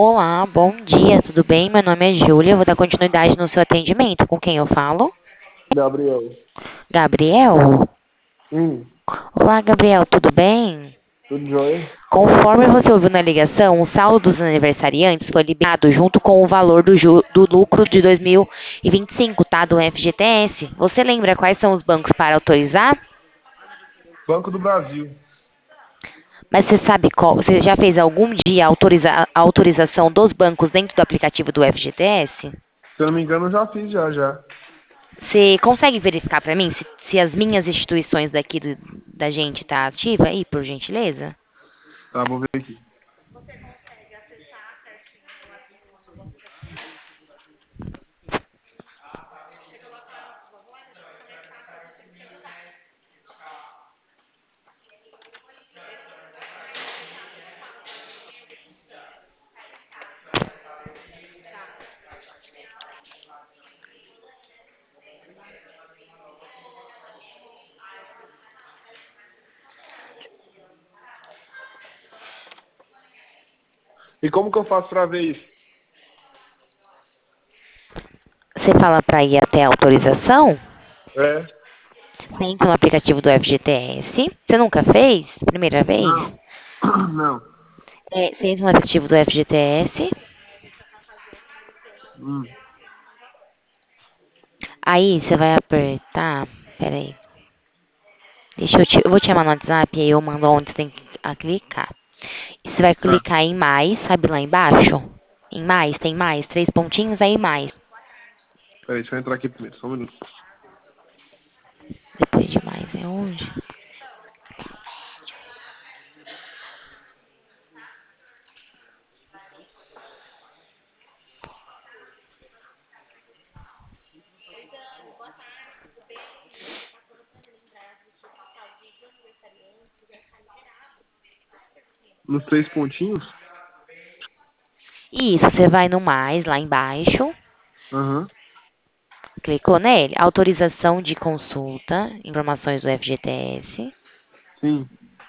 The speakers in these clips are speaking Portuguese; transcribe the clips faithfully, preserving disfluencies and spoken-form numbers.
Olá, bom dia, tudo bem? Meu nome é Júlia, eu vou dar continuidade no seu atendimento. Com quem eu falo? Gabriel. Gabriel? Hum, Olá, Gabriel, tudo bem? tudo jóia? Conforme você ouviu na ligação, o saldo dos aniversariantes foi liberado junto com o valor do, ju- do lucro de dois mil e vinte e cinco, tá? Do F G T S. Você lembra quais são os bancos para autorizar? Banco do Brasil. Mas você sabe qual? Você já fez algum dia autoriza- a autorização dos bancos dentro do aplicativo do F G T S? Se eu não me engano, eu já fiz já, já. Você consegue verificar para mim se, se as minhas instituições daqui do- da gente tá ativa aí, por gentileza? Tá, vou ver aqui. E como que eu faço pra ver isso? Você fala para ir até a autorização? É? Você entra no aplicativo do F G T S. Você nunca fez? Primeira vez? Não. Não. É, você entra no aplicativo do F G T S. Hum. Aí você vai apertar. Pera aí. Deixa eu te, eu vou te chamar no WhatsApp e aí eu mando onde você tem que a clicar. E você vai Tá. clicar em mais, sabe lá embaixo? Em mais, tem mais, três pontinhos, aí mais. Peraí, deixa eu entrar aqui primeiro, só um minuto. Depois de mais é onde? Nos três pontinhos? Isso, você vai no mais lá embaixo, Aham. clicou nele, autorização de consulta, informações do F G T S. Sim.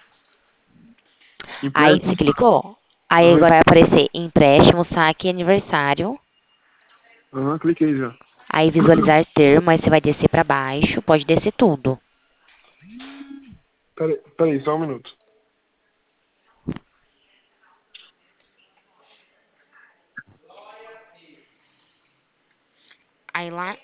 Aí você Empréstimo? clicou, aí Aham. agora vai aparecer empréstimo, saque e aniversário. Aham, cliquei já. Aí visualizar termo, aí você vai descer para baixo, pode descer tudo. Peraí, peraí, só um minuto. Aí lá,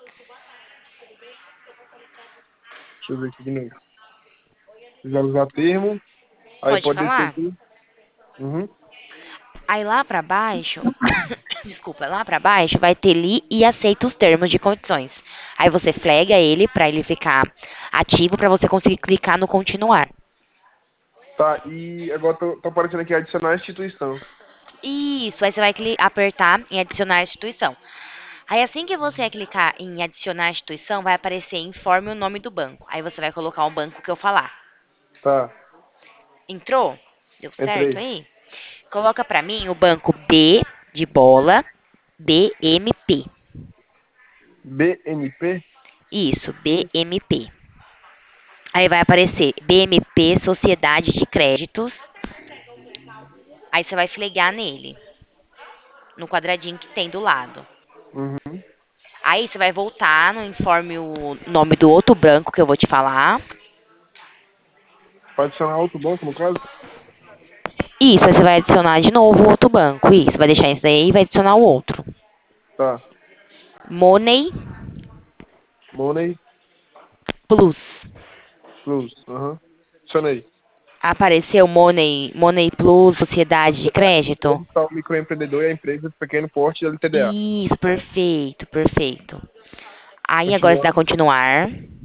Deixa eu ver aqui de novo. Já usar termo. Aí pode pode descer falar? aqui. Uhum. Aí lá para baixo, desculpa, lá para baixo vai ter li e aceita os termos de condições. Aí você flega ele para ele ficar ativo para você conseguir clicar no continuar. Tá, e agora tô, tô aparecendo aqui adicionar instituição. Isso, aí você vai cli- apertar em adicionar instituição. Aí assim que você clicar em adicionar instituição, vai aparecer informe o nome do banco. Aí você vai colocar o banco que eu falar. Tá, Entrou? Deu certo entrei. aí? Coloca pra mim o banco B de bola, B M P. B N P? Isso, B M P. Aí vai aparecer B M P Sociedade de Créditos. Aí você vai flegar nele, no quadradinho que tem do lado. Uhum. Aí você vai voltar no informe o nome do outro banco que eu vou te falar. Pode adicionar outro banco, no caso? Isso, aí você vai adicionar de novo o outro banco. Isso, vai deixar isso daí e vai adicionar o outro. Tá. Money Money Plus. Plus. Aham. Adicionei. Apareceu Money, Money Plus, Sociedade de Crédito? Onde está o microempreendedor e a empresa de pequeno porte L T D A. Isso, perfeito, perfeito. Aí agora você dá Continuar. continuar.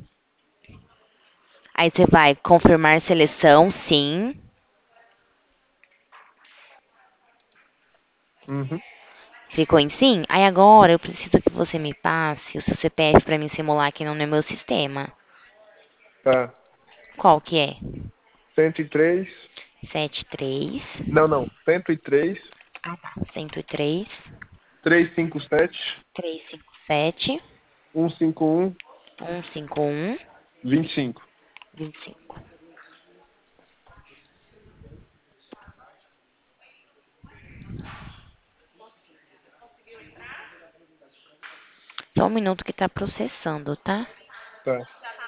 Aí você vai confirmar seleção, sim. Uhum. Clicou em sim? Aí agora eu preciso que você me passe o seu C P F para mim simular aqui no meu sistema. Tá. Qual que é? cento e três. Sete três. Não, não. cento e três. Ah, tá. Cento e três. trezentos e cinquenta e sete. Três cinco sete. cento e cinquenta e um. Um cinco um. vinte e cinco. Vinte e cinco. só um minuto que tá processando, tá? Tá.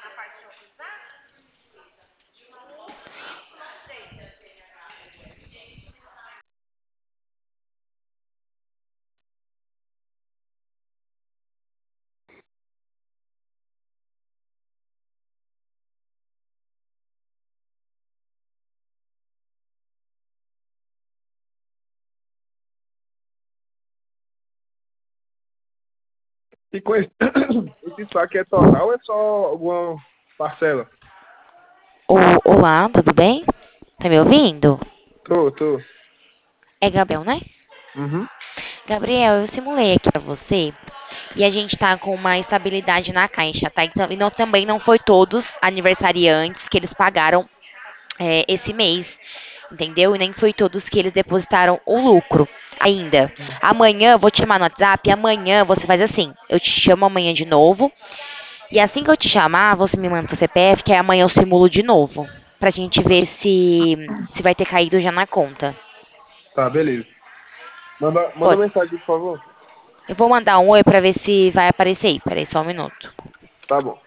E com esse, esse saque é total ou é só alguma parcela? Ô, olá, tudo bem? Tá me ouvindo? Tô, tô. É Gabriel, né? Uhum. Gabriel, eu simulei aqui pra você e a gente tá com uma estabilidade na caixa, tá? Então, e não, também não foi todos aniversariantes que eles pagaram é, esse mês, entendeu? E nem foi todos que eles depositaram o lucro ainda. Amanhã, eu vou te chamar no WhatsApp e amanhã você faz assim, eu te chamo amanhã de novo e assim que eu te chamar, você me manda seu C P F, que aí amanhã eu simulo de novo, pra gente ver se, se vai ter caído já na conta. Tá, beleza. Manda, manda Pode. mensagem, por favor. Eu vou mandar um oi pra ver se vai aparecer aí. Peraí, só um minuto. Tá bom.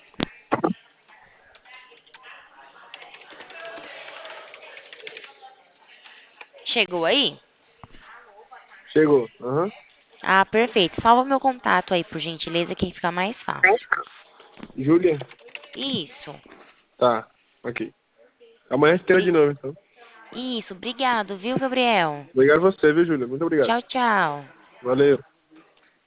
Chegou aí? Chegou. Aham. Ah, perfeito. Salva meu contato aí, por gentileza, que fica mais fácil. Júlia? Isso. Tá. Ok. Amanhã a gente tenta de Bri- novo, então. Isso, obrigado, viu, Gabriel? Obrigado a você, viu, Júlia? Muito obrigado. Tchau, tchau. Valeu.